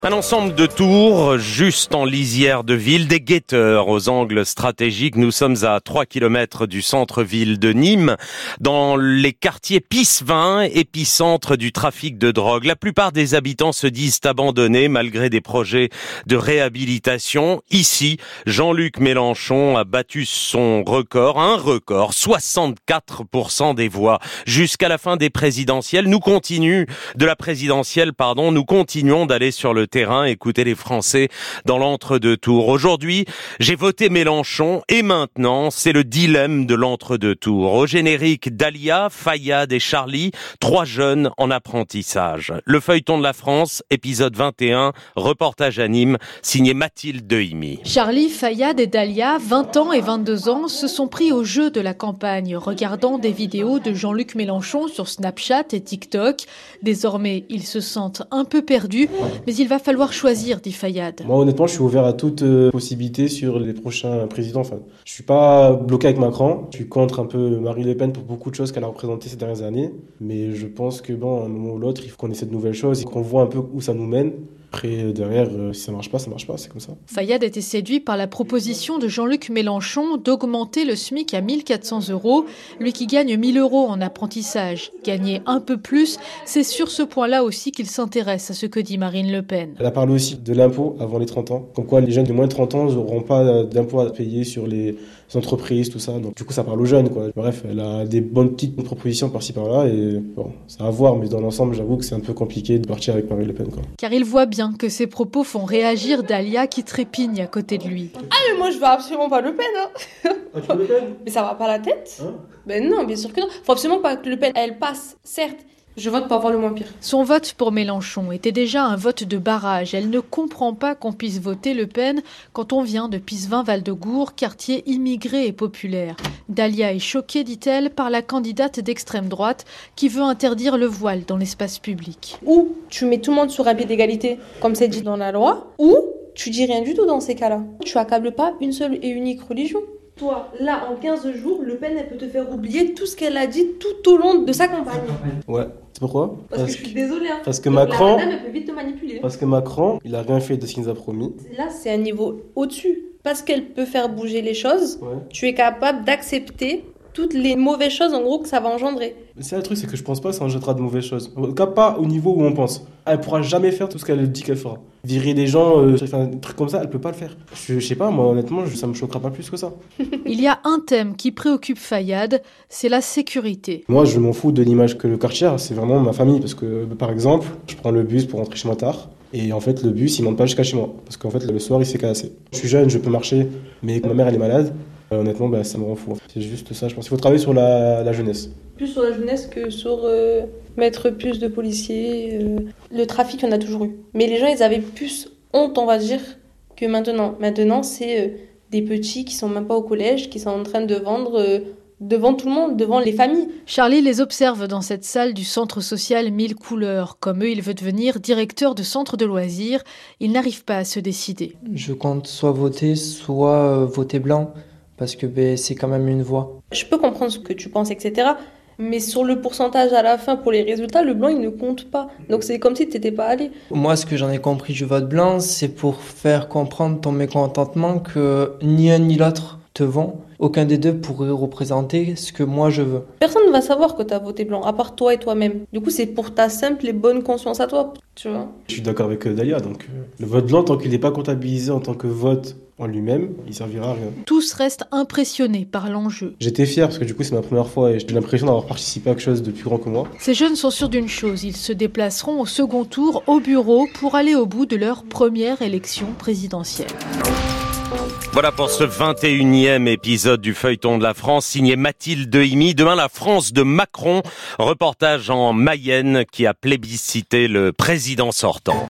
Un ensemble de tours, juste en lisière de ville, des guetteurs aux angles stratégiques. Nous sommes à 3 kilomètres du centre-ville de Nîmes, dans les quartiers Pissevin, épicentre du trafic de drogue. La plupart des habitants se disent abandonnés malgré des projets de réhabilitation. Ici, Jean-Luc Mélenchon a battu son record, 64% des voix. Jusqu'à la fin des présidentielles, nous continuons d'aller sur le terrain, écouter les Français dans l'entre-deux-tours. Aujourd'hui, j'ai voté Mélenchon et maintenant, c'est le dilemme de l'entre-deux-tours. Au générique, Dalia, Fayad et Charlie, 3 jeunes en apprentissage. Le feuilleton de la France, épisode 21, reportage à Nîmes, signé Mathilde Dehimi. Charlie, Fayad et Dalia, 20 ans et 22 ans, se sont pris au jeu de la campagne, regardant des vidéos de Jean-Luc Mélenchon sur Snapchat et TikTok. Désormais, ils se sentent un peu perdus, mais il va falloir choisir, dit Fayad. Moi, honnêtement, je suis ouvert à toute possibilité sur les prochains présidents. Enfin, je suis pas bloqué avec Macron. Je suis contre un peu Marine Le Pen pour beaucoup de choses qu'elle a représentées ces dernières années. Mais je pense que, à un moment ou l'autre, il faut qu'on essaie de nouvelles choses et qu'on voit un peu où ça nous mène. Après, derrière, si ça marche pas, c'est comme ça. Fayad était séduit par la proposition de Jean-Luc Mélenchon d'augmenter le SMIC à 1 400 €, lui qui gagne 1 000 € en apprentissage. Gagner un peu plus, c'est sur ce point-là aussi qu'il s'intéresse à ce que dit Marine Le Pen. Elle a parlé aussi de l'impôt avant les 30 ans. Comme quoi, les jeunes de moins de 30 ans n'auront pas d'impôt à payer sur les entreprises, tout ça. Donc, du coup, ça parle aux jeunes, quoi. Bref, elle a des bonnes petites propositions par-ci par-là et bon, c'est à voir. Mais dans l'ensemble, j'avoue que c'est un peu compliqué de partir avec Marine Le Pen, quoi. Car il voit bien que ses propos font réagir Dalia qui trépigne à côté de lui. Ah mais moi je veux absolument pas Le Pen Ah, tu veux Le Pen ? Mais ça va pas la tête Hein ? Ben non, bien sûr que non. Faut absolument pas que Le Pen elle passe, certes. Je vote pour avoir le moins pire. Son vote pour Mélenchon était déjà un vote de barrage. Elle ne comprend pas qu'on puisse voter Le Pen quand on vient de Pissevin-Val-de-Gour, quartier immigré et populaire. Dalia est choquée, dit-elle, par la candidate d'extrême droite qui veut interdire le voile dans l'espace public. Ou tu mets tout le monde sur un pied d'égalité, comme c'est dit dans la loi, ou tu dis rien du tout dans ces cas-là. Tu accables pas une seule et unique religion. Toi, là, en 15 jours, Le Pen, elle peut te faire oublier tout ce qu'elle a dit tout au long de sa campagne. Ouais. C'est pourquoi ? Parce que je suis désolée. Hein. Parce que Donc, Macron... la madame, elle peut vite te manipuler. Parce que Macron, il a rien fait de ce qu'il nous a promis. Là, c'est un niveau au-dessus. Parce qu'elle peut faire bouger les choses, Ouais. tu es capable d'accepter toutes les mauvaises choses, en gros, que ça va engendrer. C'est le truc, c'est que je pense pas que ça en jettera de mauvaises choses. En tout cas, pas au niveau où on pense. Elle pourra jamais faire tout ce qu'elle dit qu'elle fera. Virer des gens, un truc comme ça, elle peut pas le faire. Je sais pas, moi, honnêtement, ça me choquera pas plus que ça. Il y a un thème qui préoccupe Fayad, c'est la sécurité. Moi, je m'en fous de l'image que le quartier a, c'est vraiment ma famille. Parce que, par exemple, je prends le bus pour rentrer chez moi tard. Et en fait, le bus, il monte pas jusqu'à chez moi. Parce qu'en fait, le soir, il s'est cassé. Je suis jeune, je peux marcher, mais ma mère, elle est malade. Honnêtement, ça me rend fou. C'est juste ça, je pense qu'il faut travailler sur la jeunesse. Plus sur la jeunesse que sur mettre plus de policiers. Le trafic, on a toujours eu. Mais les gens, ils avaient plus honte, on va dire, que maintenant. Maintenant, c'est des petits qui sont même pas au collège, qui sont en train de vendre devant tout le monde, devant les familles. Charlie les observe dans cette salle du centre social 1000 couleurs. Comme eux, il veut devenir directeur de centre de loisirs. Il n'arrive pas à se décider. Je compte soit voter voter blanc, parce que c'est quand même une voix. Je peux comprendre ce que tu penses, etc. Mais sur le pourcentage à la fin, pour les résultats, le blanc, il ne compte pas. Donc c'est comme si tu n'étais pas allé. Moi, ce que j'en ai compris du vote blanc, c'est pour faire comprendre ton mécontentement que ni un ni l'autre te vont. Aucun des deux pourrait représenter ce que moi je veux. Personne ne va savoir que tu as voté blanc, à part toi et toi-même. Du coup, c'est pour ta simple et bonne conscience à toi, tu vois. Je suis d'accord avec Dalia, donc le vote blanc, tant qu'il n'est pas comptabilisé en tant que vote en lui-même, il servira à rien. Tous restent impressionnés par l'enjeu. J'étais fier parce que du coup c'est ma première fois et j'ai l'impression d'avoir participé à quelque chose de plus grand que moi. Ces jeunes sont sûrs d'une chose, ils se déplaceront au second tour au bureau pour aller au bout de leur première élection présidentielle. Voilà pour ce 21e épisode du feuilleton de la France, signé Mathilde Dehimi. Demain, la France de Macron, reportage en Mayenne qui a plébiscité le président sortant.